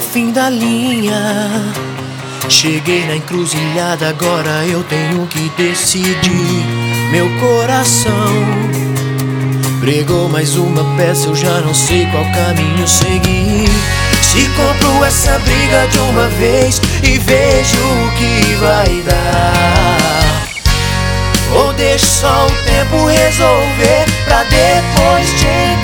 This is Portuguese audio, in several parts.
fim da linha. Cheguei na encruzilhada, agora eu tenho que decidir. Meu coração pregou mais uma peça, eu já não sei qual caminho seguir. Se compro essa briga de uma vez e vejo o que vai dar, ou deixo só o tempo resolver pra depois te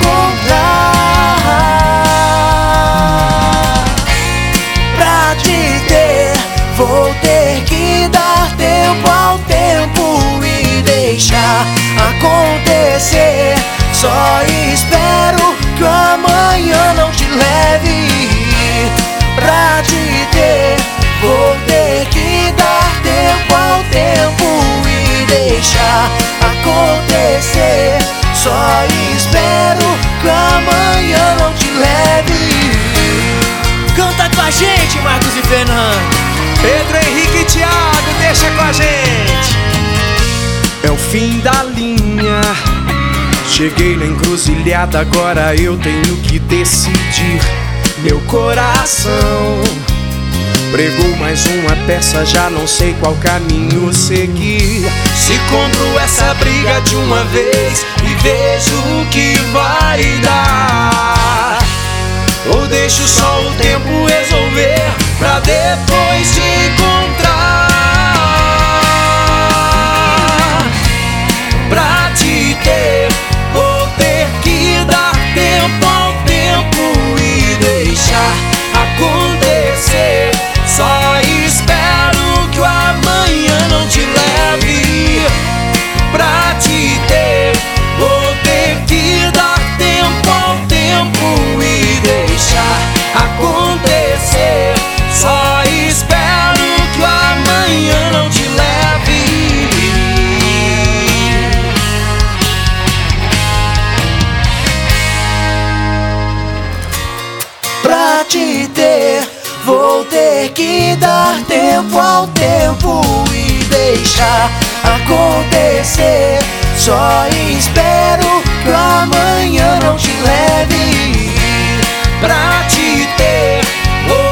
encontrar. Pra te ter, vou ter que dar tempo ao tempo e deixar acontecer. Só espero que o amanhã não te leve. Pra te ter, vou ter que dar tempo ao tempo e deixar acontecer. Só espero que o amanhã não te leve. Canta com a gente, Marcos e Fernando. Pedro Henrique e Thiago, deixa com a gente. É o fim da linha. Cheguei na encruzilhada, agora eu tenho que decidir. Meu coração pregou mais uma peça, já não sei qual caminho seguir. Se compro essa briga de uma vez e vejo o que vai dar, ou deixo só o tempo resolver pra depois te encontrar. Pra te ter, vou ter que dar tempo ao tempo e deixar acontecer. Só espero que o amanhã não te leve. Pra te ter, vou ter que dar tempo ao tempo e deixar acontecer. Só espero que o amanhã não te leve. Pra te ter, vou ter que dar tempo ao tempo e deixar acontecer. Só espero que o amanhã não te leve. Pra te ter, vou